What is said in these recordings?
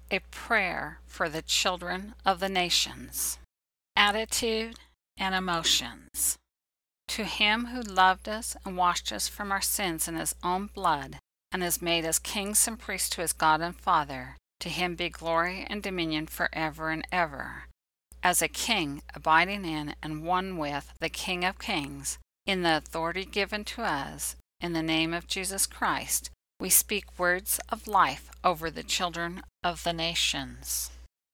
A prayer for the children of the nations. Attitude and emotions. To him who loved us and washed us from our sins in his own blood, and has made us kings and priests to his God and Father, to him be glory and dominion forever and ever. As a king, abiding in and one with the King of Kings, in the authority given to us, in the name of Jesus Christ, we speak words of life over the children of the nations.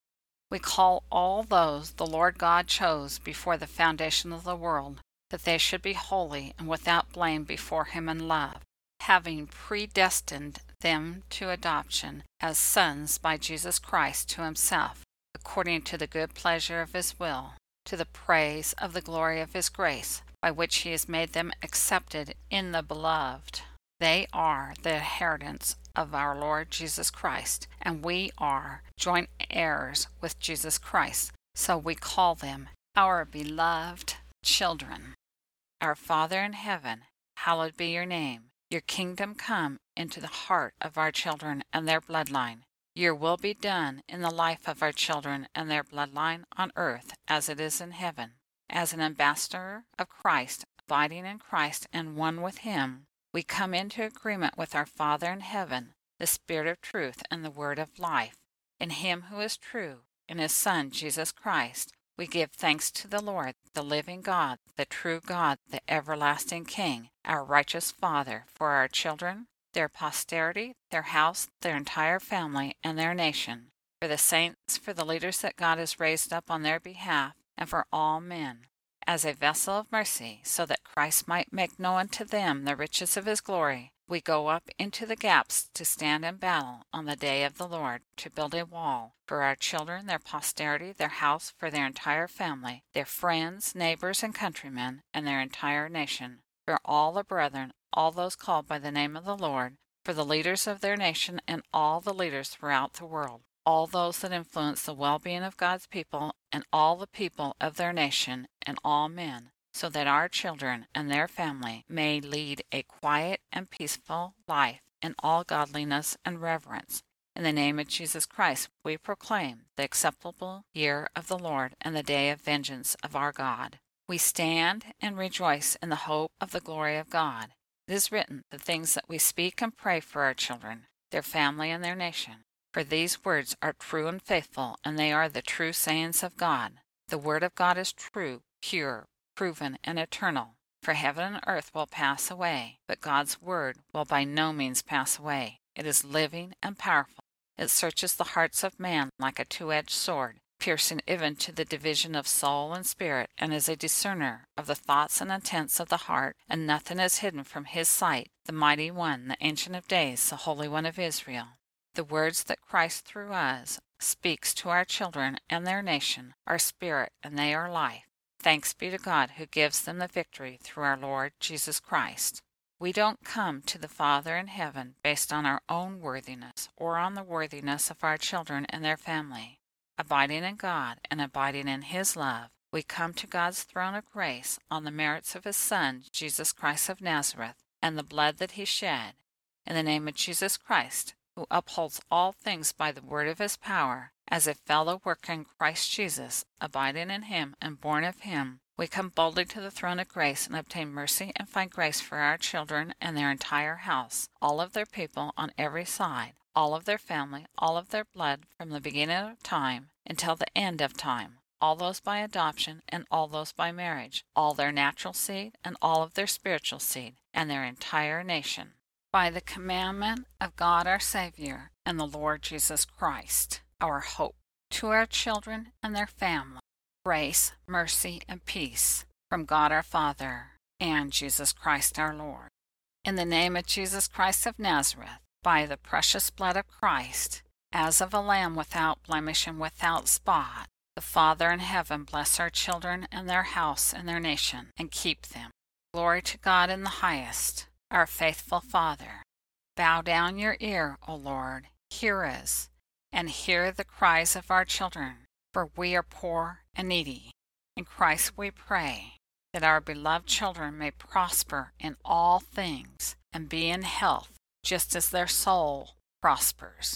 We call all those the Lord God chose before the foundation of the world, that they should be holy and without blame before him in love, having predestined them to adoption as sons by Jesus Christ to himself, according to the good pleasure of his will, to the praise of the glory of his grace, by which he has made them accepted in the Beloved. They are the inheritance of our Lord Jesus Christ, and we are joint heirs with Jesus Christ, so we call them our beloved children. Our Father in heaven, hallowed be your name. Your kingdom come into the heart of our children and their bloodline. Your will be done in the life of our children and their bloodline on earth as it is in heaven. As an ambassador of Christ, abiding in Christ and one with him, we come into agreement with our Father in heaven, the Spirit of truth and the Word of life. In him who is true, in his Son, Jesus Christ, we give thanks to the Lord, the living God, the true God, the everlasting King, our righteous Father, for our children, their posterity, their house, their entire family, and their nation, for the saints, for the leaders that God has raised up on their behalf, and for all men, as a vessel of mercy, so that Christ might make known to them the riches of his glory. We go up into the gaps to stand in battle on the day of the Lord, to build a wall for our children, their posterity, their house, for their entire family, their friends, neighbors, and countrymen, and their entire nation, for all the brethren, all those called by the name of the Lord, for the leaders of their nation and all the leaders throughout the world, all those that influence the well-being of God's people and all the people of their nation and all men, so that our children and their family may lead a quiet and peaceful life in all godliness and reverence. In the name of Jesus Christ, we proclaim the acceptable year of the Lord and the day of vengeance of our God. We stand and rejoice in the hope of the glory of God. It is written, the things that we speak and pray for our children, their family, and their nation. For these words are true and faithful, and they are the true sayings of God. The word of God is true, pure, proven, and eternal. For heaven and earth will pass away, but God's word will by no means pass away. It is living and powerful. It searches the hearts of man like a two-edged sword, piercing even to the division of soul and spirit, and is a discerner of the thoughts and intents of the heart, and nothing is hidden from his sight, the Mighty One, the Ancient of Days, the Holy One of Israel. The words that Christ through us speaks to our children and their nation are spirit, and they are life. Thanks be to God who gives them the victory through our Lord Jesus Christ. We don't come to the Father in heaven based on our own worthiness or on the worthiness of our children and their family. Abiding in God and abiding in his love, we come to God's throne of grace on the merits of his Son, Jesus Christ of Nazareth, and the blood that he shed. In the name of Jesus Christ, who upholds all things by the word of his power, as a fellow worker in Christ Jesus, abiding in him and born of him, we come boldly to the throne of grace and obtain mercy and find grace for our children and their entire house, all of their people on every side, all of their family, all of their blood from the beginning of time until the end of time, all those by adoption and all those by marriage, all their natural seed and all of their spiritual seed, and their entire nation. By the commandment of God our Savior and the Lord Jesus Christ, our hope, to our children and their family, grace, mercy, and peace from God our Father and Jesus Christ our Lord. In the name of Jesus Christ of Nazareth, by the precious blood of Christ, as of a lamb without blemish and without spot, the Father in heaven bless our children and their house and their nation, and keep them. Glory to God in the highest. Our faithful Father, bow down your ear, O Lord, hear us, and hear the cries of our children, for we are poor and needy. In Christ we pray, that our beloved children may prosper in all things and be in health, just as their soul prospers.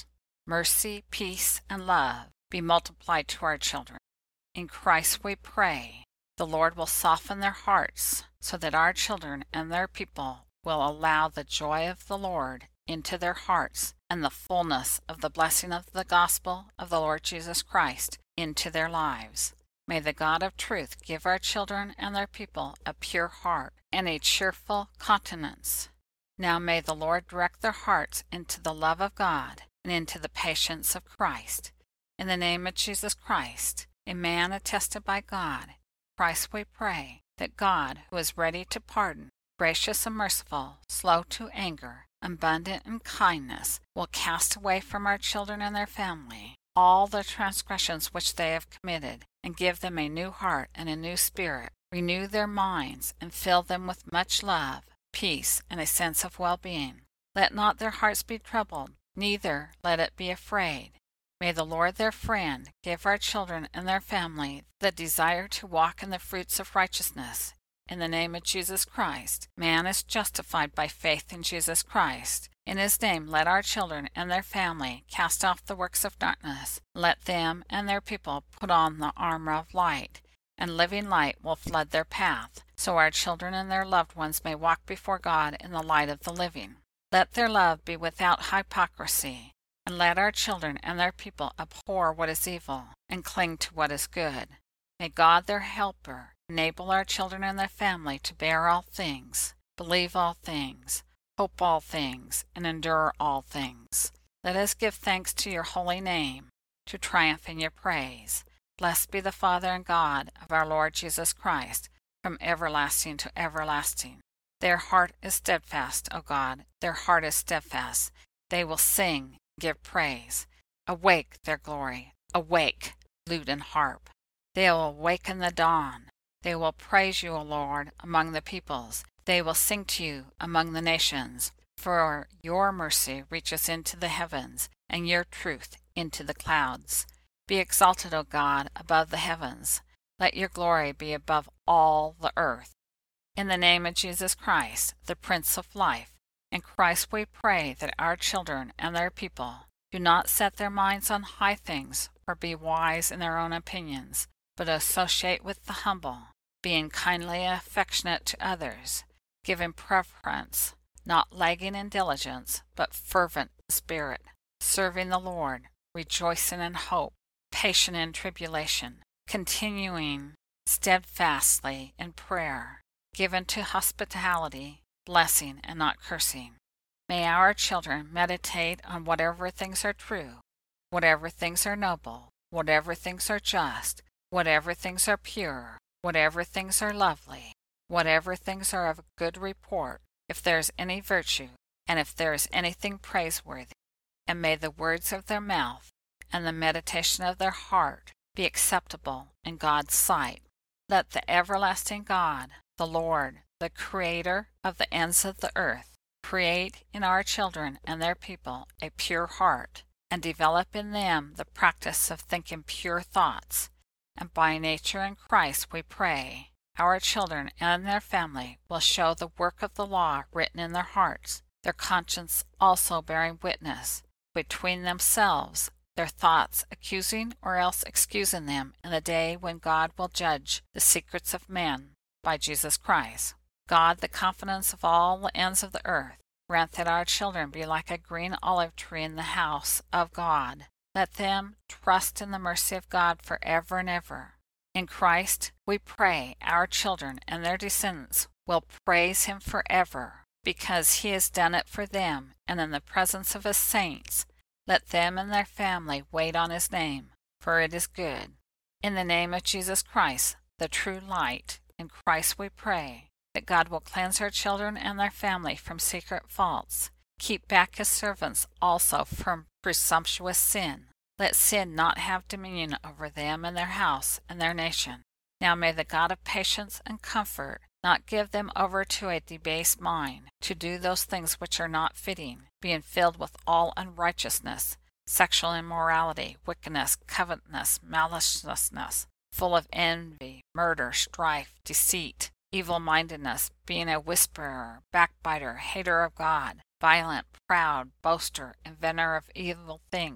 mercy, peace, and love be multiplied to our children. In Christ we pray. The Lord will soften their hearts so that our children and their people will allow the joy of the Lord into their hearts and the fullness of the blessing of the gospel of the Lord Jesus Christ into their lives. May the God of truth give our children and their people a pure heart and a cheerful countenance. Now may the Lord direct their hearts into the love of God and into the patience of Christ. In the name of Jesus Christ, a man attested by God, Christ we pray, that God, who is ready to pardon, gracious and merciful, slow to anger, abundant in kindness, will cast away from our children and their family all the transgressions which they have committed, and give them a new heart and a new spirit, renew their minds, and fill them with much love, peace, and a sense of well-being. Let not their hearts be troubled, neither let it be afraid. May the Lord their friend give our children and their family the desire to walk in the fruits of righteousness. In the name of Jesus Christ, man is justified by faith in Jesus Christ. In his name let our children and their family cast off the works of darkness. Let them and their people put on the armor of light, and living light will flood their path, so our children and their loved ones may walk before God in the light of the living. Let their love be without hypocrisy, and let our children and their people abhor what is evil, and cling to what is good. May God, their helper, enable our children and their family to bear all things, believe all things, hope all things, and endure all things. Let us give thanks to your holy name, to triumph in your praise. Blessed be the Father and God of our Lord Jesus Christ, from everlasting to everlasting. Their heart is steadfast, O God, their heart is steadfast. They will sing, give praise. Awake their glory, awake, lute and harp. They will awaken the dawn. They will praise you, O Lord, among the peoples. They will sing to you among the nations. For your mercy reaches into the heavens, and your truth into the clouds. Be exalted, O God, above the heavens. Let your glory be above all the earth. In the name of Jesus Christ, the Prince of Life, in Christ we pray that our children and their people do not set their minds on high things or be wise in their own opinions, but associate with the humble, being kindly affectionate to others, giving preference, not lagging in diligence, but fervent in spirit, serving the Lord, rejoicing in hope, patient in tribulation, continuing steadfastly in prayer, given to hospitality, blessing and not cursing. May our children meditate on whatever things are true, whatever things are noble, whatever things are just, whatever things are pure, whatever things are lovely, whatever things are of good report, if there is any virtue, and if there is anything praiseworthy. And may the words of their mouth and the meditation of their heart be acceptable in God's sight. Let the everlasting God, the Lord, the Creator of the ends of the earth, create in our children and their people a pure heart, and develop in them the practice of thinking pure thoughts. And by nature in Christ we pray, our children and their family will show the work of the law written in their hearts, their conscience also bearing witness between themselves, their thoughts accusing or else excusing them in the day when God will judge the secrets of men by Jesus Christ. God, the confidence of all the ends of the earth, grant that our children be like a green olive tree in the house of God. Let them trust in the mercy of God forever and ever. In Christ we pray our children and their descendants will praise Him forever, because He has done it for them, and in the presence of His saints, let them and their family wait on His name, for it is good. In the name of Jesus Christ, the true light, in Christ we pray, that God will cleanse our children and their family from secret faults. Keep back His servants also from presumptuous sin. Let sin not have dominion over them and their house and their nation. Now may the God of patience and comfort not give them over to a debased mind, to do those things which are not fitting, being filled with all unrighteousness, sexual immorality, wickedness, covetousness, maliciousness, full of envy, murder, strife, deceit, evil-mindedness, being a whisperer, backbiter, hater of God, violent, proud, boaster, inventor of evil things,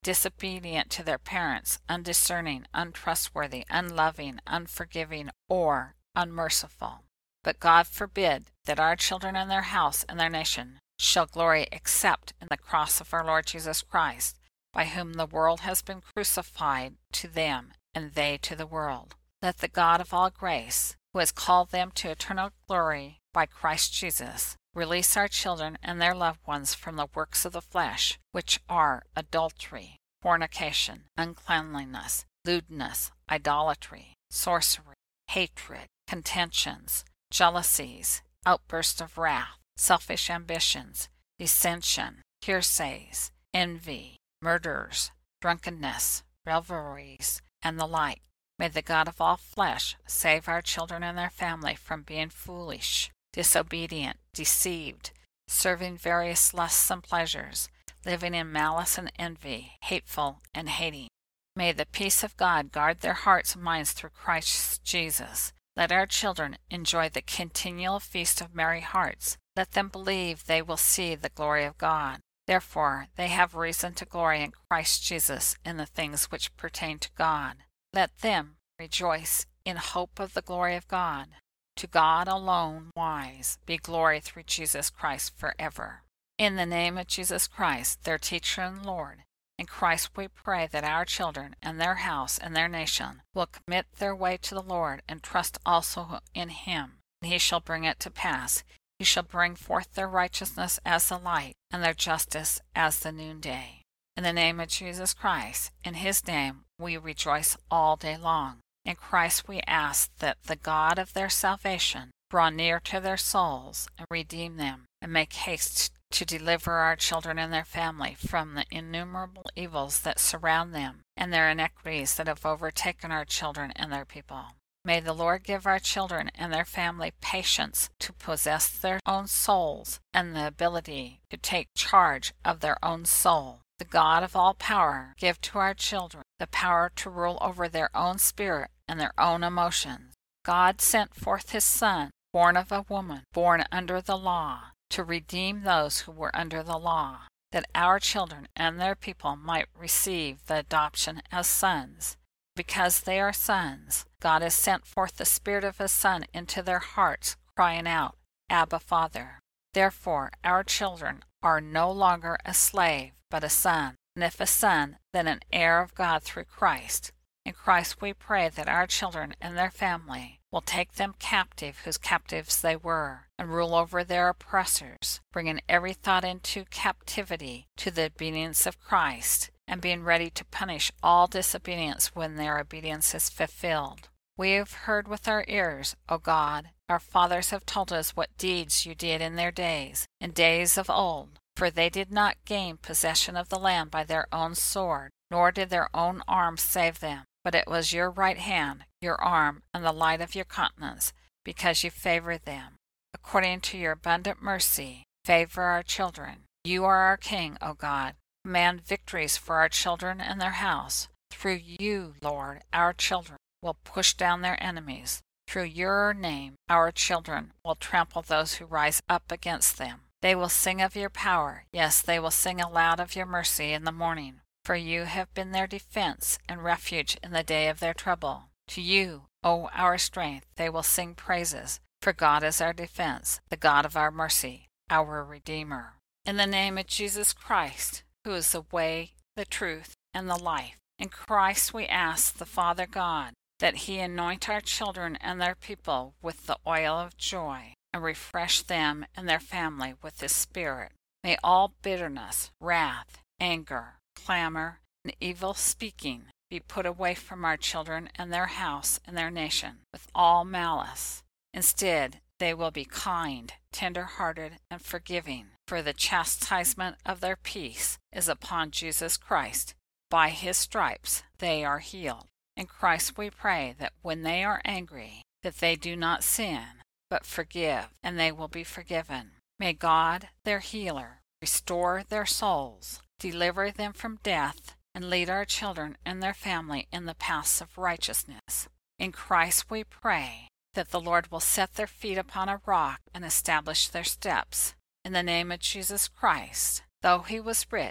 disobedient to their parents, undiscerning, untrustworthy, unloving, unforgiving, or unmerciful. But God forbid that our children and their house and their nation shall glory except in the cross of our Lord Jesus Christ, by whom the world has been crucified to them, and they to the world. Let the God of all grace, who has called them to eternal glory by Christ Jesus, release our children and their loved ones from the works of the flesh, which are adultery, fornication, uncleanliness, lewdness, idolatry, sorcery, hatred, contentions, jealousies, outbursts of wrath, selfish ambitions, dissension, heresies, envy, murders, drunkenness, revelries, and the like. May the God of all flesh save our children and their family from being foolish, disobedient, deceived, serving various lusts and pleasures, living in malice and envy, hateful and hating. May the peace of God guard their hearts and minds through Christ Jesus. Let our children enjoy the continual feast of merry hearts. Let them believe they will see the glory of God. Therefore they have reason to glory in Christ Jesus in the things which pertain to God. Let them rejoice in hope of the glory of God. To God alone wise be glory through Jesus Christ forever. In the name of Jesus Christ, their teacher and Lord, in Christ we pray that our children and their house and their nation will commit their way to the Lord and trust also in Him, and He shall bring it to pass. He shall bring forth their righteousness as the light, and their justice as the noonday. In the name of Jesus Christ, in His name we rejoice all day long. In Christ we ask that the God of their salvation draw near to their souls and redeem them, and make haste to deliver our children and their family from the innumerable evils that surround them and their iniquities that have overtaken our children and their people. May the Lord give our children and their family patience to possess their own souls and the ability to take charge of their own soul. The God of all power give to our children the power to rule over their own spirit and their own emotions. God sent forth His Son, born of a woman, born under the law, to redeem those who were under the law, that our children and their people might receive the adoption as sons. Because they are sons, God has sent forth the Spirit of His Son into their hearts, crying out, Abba, Father. Therefore our children are no longer a slave, but a son, and if a son, then an heir of God through Christ. In Christ we pray that our children and their family will take them captive whose captives they were, and rule over their oppressors, bringing every thought into captivity to the obedience of Christ, and being ready to punish all disobedience when their obedience is fulfilled. We have heard with our ears, O God, our fathers have told us what deeds you did in their days, in days of old, for they did not gain possession of the land by their own sword, nor did their own arm save them, but it was your right hand, your arm, and the light of your countenance, because you favored them. According to your abundant mercy, favor our children. You are our King, O God. Command victories for our children and their house. Through you, Lord, our children will push down their enemies. Through your name, our children will trample those who rise up against them. They will sing of your power. Yes, they will sing aloud of your mercy in the morning. For you have been their defense and refuge in the day of their trouble. To you, O our strength, they will sing praises. For God is our defense, the God of our mercy, our Redeemer. In the name of Jesus Christ, who is the way, the truth, and the life, in Christ we ask the Father God that He anoint our children and their people with the oil of joy, and refresh them and their family with His Spirit. May all bitterness, wrath, anger, clamor, and evil speaking be put away from our children and their house and their nation, with all malice. Instead, they will be kind, tender-hearted, and forgiving, for the chastisement of their peace is upon Jesus Christ. By His stripes they are healed. In Christ we pray that when they are angry, that they do not sin, but forgive, and they will be forgiven. May God, their healer, restore their souls, deliver them from death, and lead our children and their family in the paths of righteousness. In Christ we pray that the Lord will set their feet upon a rock and establish their steps. In the name of Jesus Christ, though He was rich,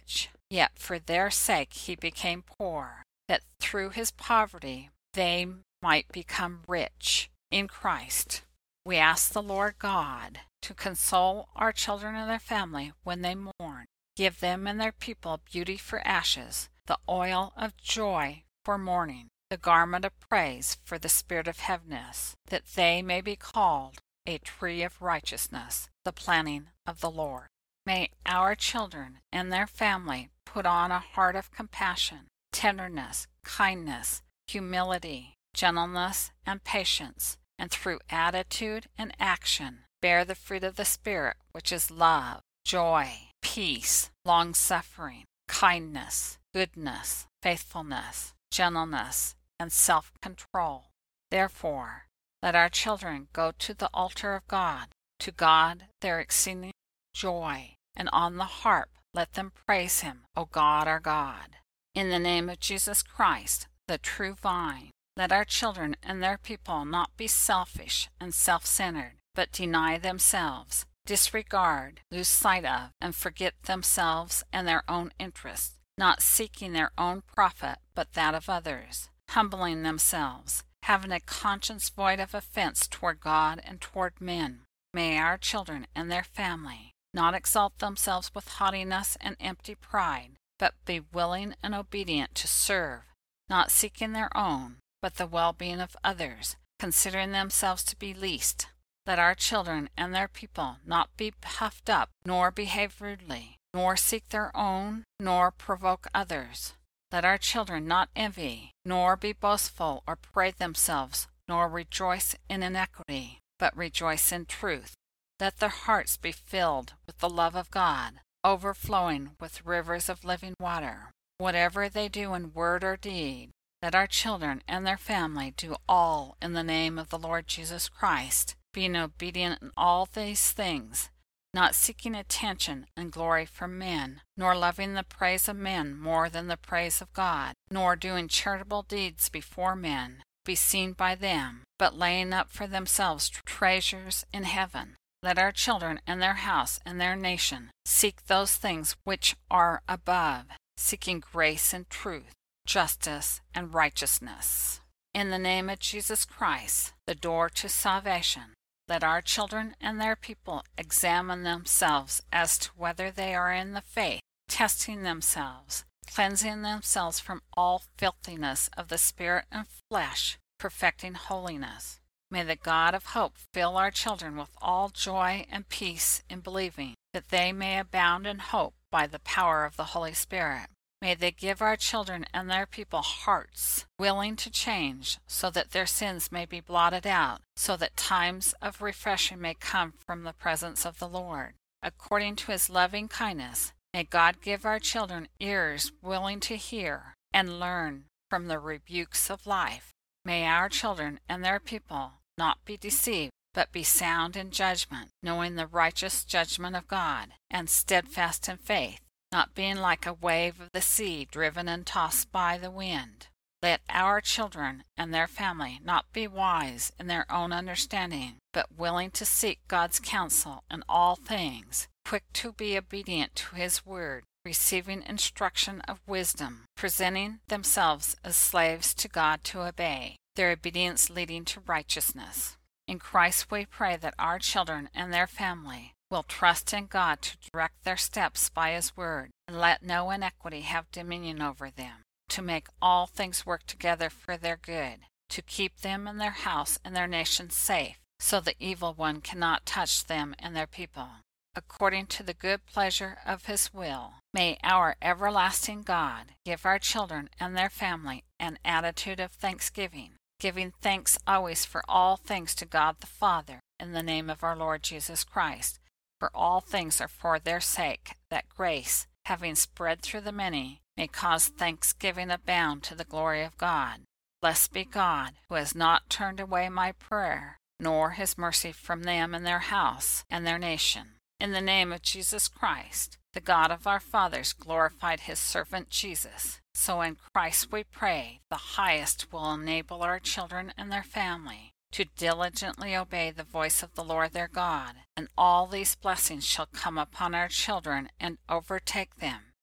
yet for their sake he became poor, that through his poverty they might become rich in Christ. We ask the Lord God to console our children and their family when they mourn. Give them and their people beauty for ashes, the oil of joy for mourning, the garment of praise for the spirit of heaviness, that they may be called a tree of righteousness, the planting of the Lord. May our children and their family put on a heart of compassion, tenderness, kindness, humility, gentleness, and patience, and through attitude and action bear the fruit of the Spirit, which is love, joy, peace, long-suffering, kindness, goodness, faithfulness, gentleness, and self-control. Therefore, let our children go to the altar of God, to God their exceeding joy, and on the harp let them praise him, O God our God. In the name of Jesus Christ, the true vine, let our children and their people not be selfish and self-centered, but deny themselves, disregard, lose sight of, and forget themselves and their own interests, not seeking their own profit but that of others, humbling themselves, having a conscience void of offense toward God and toward men. May our children and their family not exalt themselves with haughtiness and empty pride, but be willing and obedient to serve, not seeking their own, but the well-being of others, considering themselves to be least. Let our children and their people not be puffed up, nor behave rudely, nor seek their own, nor provoke others. Let our children not envy, nor be boastful or parade themselves, nor rejoice in iniquity, but rejoice in truth. Let their hearts be filled with the love of God, overflowing with rivers of living water. Whatever they do in word or deed, let our children and their family do all in the name of the Lord Jesus Christ, being obedient in all these things, not seeking attention and glory from men, nor loving the praise of men more than the praise of God, nor doing charitable deeds before men, be seen by them, but laying up for themselves treasures in heaven. Let our children and their house and their nation seek those things which are above, seeking grace and truth, justice and righteousness. In the name of Jesus Christ, the door to salvation, let our children and their people examine themselves as to whether they are in the faith, testing themselves, cleansing themselves from all filthiness of the spirit and flesh, perfecting holiness. May the God of hope fill our children with all joy and peace in believing, that they may abound in hope by the power of the Holy Spirit. May they give our children and their people hearts willing to change, so that their sins may be blotted out, so that times of refreshing may come from the presence of the Lord. According to his loving kindness, may God give our children ears willing to hear and learn from the rebukes of life. May our children and their people not be deceived, but be sound in judgment, knowing the righteous judgment of God, and steadfast in faith, not being like a wave of the sea driven and tossed by the wind. Let our children and their family not be wise in their own understanding, but willing to seek God's counsel in all things, quick to be obedient to his word, receiving instruction of wisdom, presenting themselves as slaves to God to obey, their obedience leading to righteousness. In Christ we pray that our children and their family will trust in God to direct their steps by his word, and let no iniquity have dominion over them, to make all things work together for their good, to keep them and their house and their nation safe, so the evil one cannot touch them and their people. According to the good pleasure of his will, may our everlasting God give our children and their family an attitude of thanksgiving, giving thanks always for all things to God the Father, in the name of our Lord Jesus Christ. For all things are for their sake, that grace, having spread through the many, may cause thanksgiving abound to the glory of God. Blessed be God, who has not turned away my prayer, nor his mercy from them and their house and their nation. In the name of Jesus Christ, the God of our fathers glorified his servant Jesus. So in Christ we pray, the highest will enable our children and their family to diligently obey the voice of the Lord their God, and all these blessings shall come upon our children and overtake them,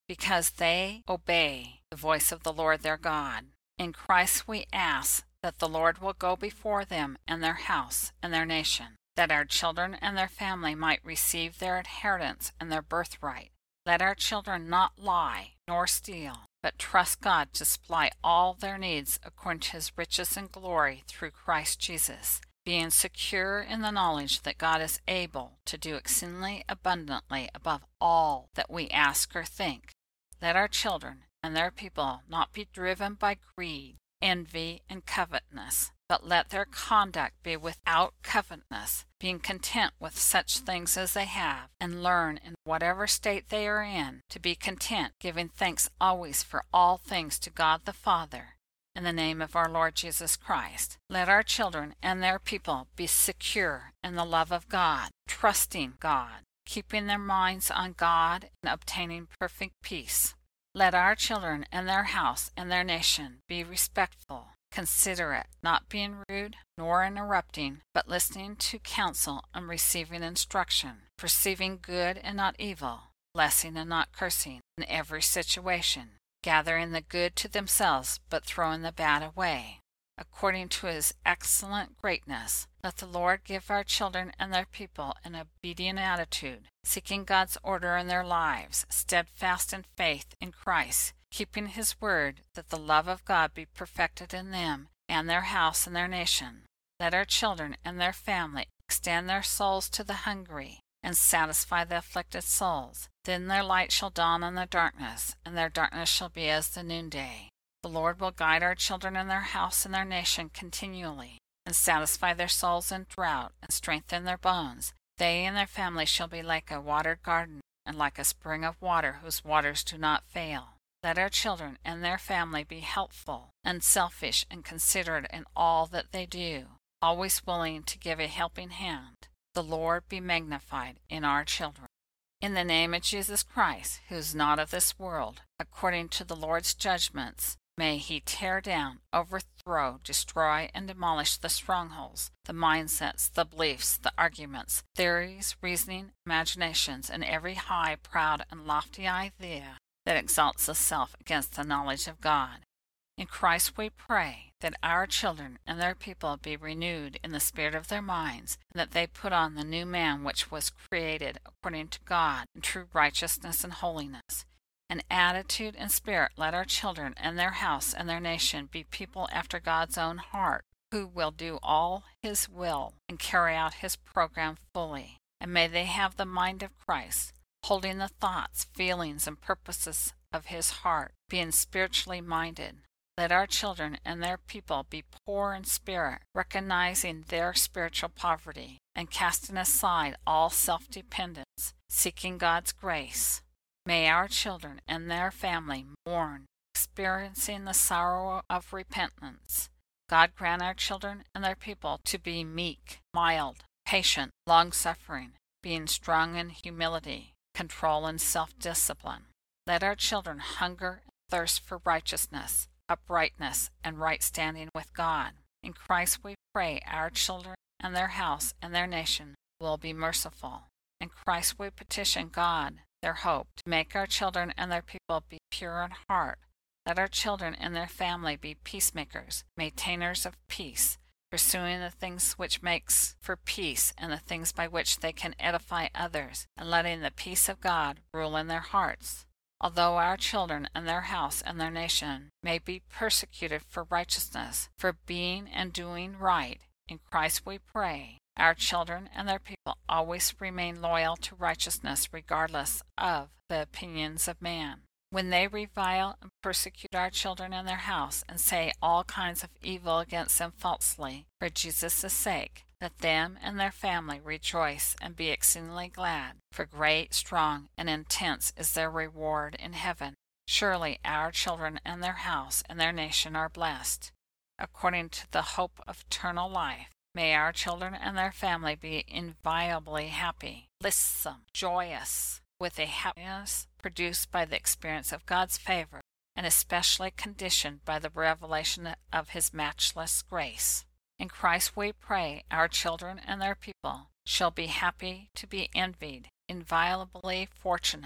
because they obey the voice of the Lord their God. In Christ we ask that the Lord will go before them and their house and their nation, that our children and their family might receive their inheritance and their birthright. Let our children not lie nor steal, but trust God to supply all their needs according to His riches and glory through Christ Jesus, being secure in the knowledge that God is able to do exceedingly abundantly above all that we ask or think. Let our children and their people not be driven by greed, envy, and covetousness, but let their conduct be without covetousness, being content with such things as they have, and learn in whatever state they are in to be content, giving thanks always for all things to God the Father, in the name of our Lord Jesus Christ. Let our children and their people be secure in the love of God, trusting God, keeping their minds on God, and obtaining perfect peace. Let our children and their house and their nation be respectful, considerate, not being rude nor interrupting, but listening to counsel and receiving instruction, perceiving good and not evil, blessing and not cursing in every situation, gathering the good to themselves but throwing the bad away. According to His excellent greatness, let the Lord give our children and their people an obedient attitude, seeking God's order in their lives, steadfast in faith in Christ, keeping His word, that the love of God be perfected in them and their house and their nation. Let our children and their family extend their souls to the hungry and satisfy the afflicted souls. Then their light shall dawn on the darkness, and their darkness shall be as the noonday. The Lord will guide our children and their house and their nation continually, and satisfy their souls in drought, and strengthen their bones. They and their family shall be like a watered garden, and like a spring of water whose waters do not fail. Let our children and their family be helpful, unselfish, and considerate in all that they do, always willing to give a helping hand. The Lord be magnified in our children. In the name of Jesus Christ, who is not of this world, according to the Lord's judgments, may He tear down, overthrow, destroy, and demolish the strongholds, the mindsets, the beliefs, the arguments, theories, reasoning, imaginations, and every high, proud, and lofty idea that exalts itself against the knowledge of God. In Christ we pray that our children and their people be renewed in the spirit of their minds, and that they put on the new man which was created according to God in true righteousness and holiness. In attitude and spirit let our children and their house and their nation be people after God's own heart, who will do all His will and carry out His program fully. And may they have the mind of Christ, holding the thoughts, feelings, and purposes of His heart, being spiritually minded. Let our children and their people be poor in spirit, recognizing their spiritual poverty, and casting aside all self-dependence, seeking God's grace. May our children and their family mourn, experiencing the sorrow of repentance. God grant our children and their people to be meek, mild, patient, long-suffering, being strong in humility, control, and self-discipline. Let our children hunger and thirst for righteousness, uprightness, and right standing with God. In Christ we pray our children and their house and their nation will be merciful. In Christ we petition God, their hope, to make our children and their people be pure in heart. Let our children and their family be peacemakers, maintainers of peace, pursuing the things which makes for peace and the things by which they can edify others, and letting the peace of God rule in their hearts. Although our children and their house and their nation may be persecuted for righteousness, for being and doing right, in Christ we pray, our children and their people always remain loyal to righteousness regardless of the opinions of man. When they revile and persecute our children and their house, and say all kinds of evil against them falsely, for Jesus' sake, let them and their family rejoice and be exceedingly glad, for great, strong, and intense is their reward in heaven. Surely our children and their house and their nation are blessed. According to the hope of eternal life, may our children and their family be inviolably happy, blissome, joyous, with a happiness produced by the experience of God's favor, and especially conditioned by the revelation of His matchless grace. In Christ we pray our children and their people shall be happy to be envied, inviolably fortunate,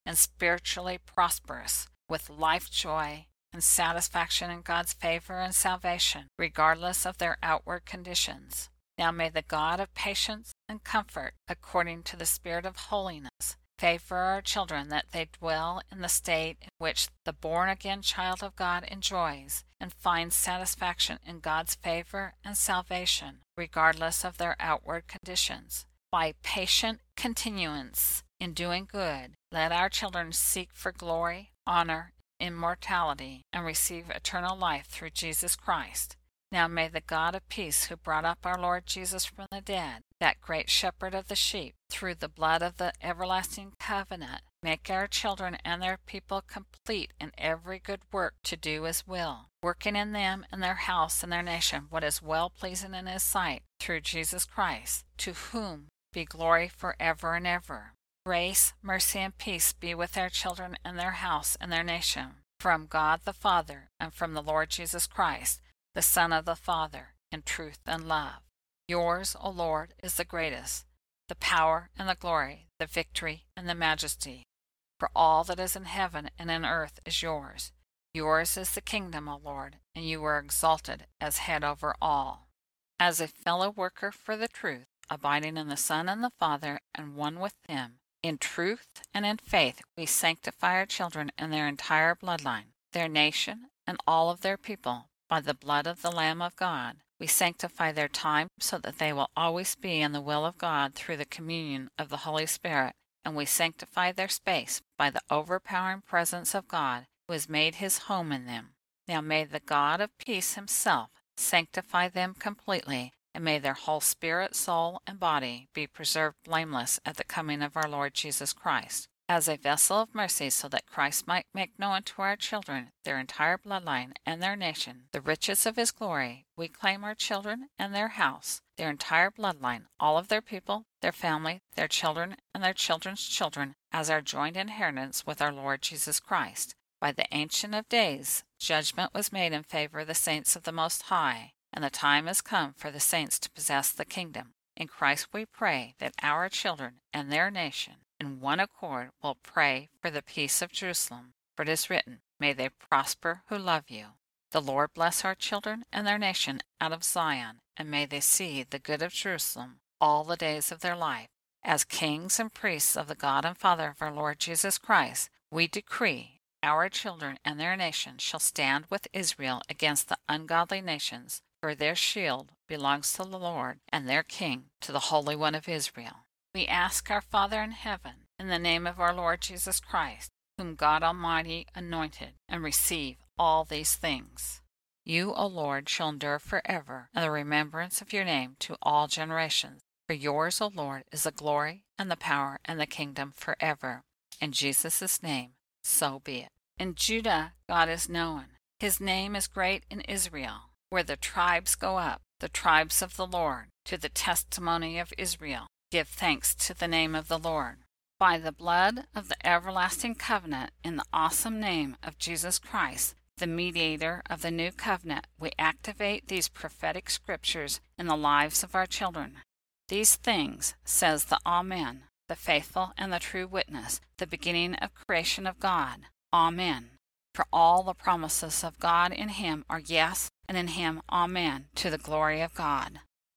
and spiritually prosperous, with life joy and satisfaction in God's favor and salvation, regardless of their outward conditions. Now may the God of patience and comfort, according to the Spirit of holiness, favor our children that they dwell in the state in which the born-again child of God enjoys and finds satisfaction in God's favor and salvation, regardless of their outward conditions. By patient continuance in doing good, let our children seek for glory, honor, immortality, and receive eternal life through Jesus Christ. Now may the God of peace, who brought up our Lord Jesus from the dead, that great shepherd of the sheep, through the blood of the everlasting covenant, make our children and their people complete in every good work to do his will, working in them and their house and their nation what is well-pleasing in his sight, through Jesus Christ, to whom be glory forever and ever. Grace, mercy, and peace be with our children and their house and their nation, from God the Father and from the Lord Jesus Christ, the Son of the Father, in truth and love. Yours, O Lord, is the greatest, the power and the glory, the victory and the majesty. For all that is in heaven and in earth is yours. Yours is the kingdom, O Lord, and you are exalted as head over all. As a fellow worker for the truth, abiding in the Son and the Father, and one with them, in truth and in faith we sanctify our children and their entire bloodline, their nation, and all of their people, by the blood of the Lamb of God. We sanctify their time so that they will always be in the will of God through the communion of the Holy Spirit, and we sanctify their space by the overpowering presence of God, who has made his home in them. Now may the God of peace himself sanctify them completely, and may their whole spirit, soul, and body be preserved blameless at the coming of our Lord Jesus Christ, as a vessel of mercy, so that Christ might make known to our children, their entire bloodline, and their nation, the riches of his glory. We claim our children and their house, their entire bloodline, all of their people, their family, their children, and their children's children, as our joint inheritance with our Lord Jesus Christ. By the Ancient of Days, judgment was made in favor of the saints of the Most High, and the time has come for the saints to possess the kingdom. In Christ we pray that our children and their nation, in one accord, will pray for the peace of Jerusalem. For it is written, may they prosper who love you. The Lord bless our children and their nation out of Zion, and may they see the good of Jerusalem all the days of their life. As kings and priests of the God and Father of our Lord Jesus Christ, we decree our children and their nation shall stand with Israel against the ungodly nations, for their shield belongs to the Lord, and their king to the Holy One of Israel. We ask our Father in heaven, in the name of our Lord Jesus Christ, whom God Almighty anointed, and receive all these things. You, O Lord, shall endure forever, and the remembrance of your name to all generations. For yours, O Lord, is the glory, and the power, and the kingdom forever. In Jesus' name, so be it. In Judah God is known. His name is great in Israel, where the tribes go up, the tribes of the Lord, to the testimony of Israel. Give thanks to the name of the Lord. By the blood of the everlasting covenant, in the awesome name of Jesus Christ, the mediator of the new covenant, we activate these prophetic scriptures in the lives of our children. These things, says the Amen, the faithful and the true witness, the beginning of creation of God. Amen. For all the promises of God in him are yes, and in him Amen, to the glory of God.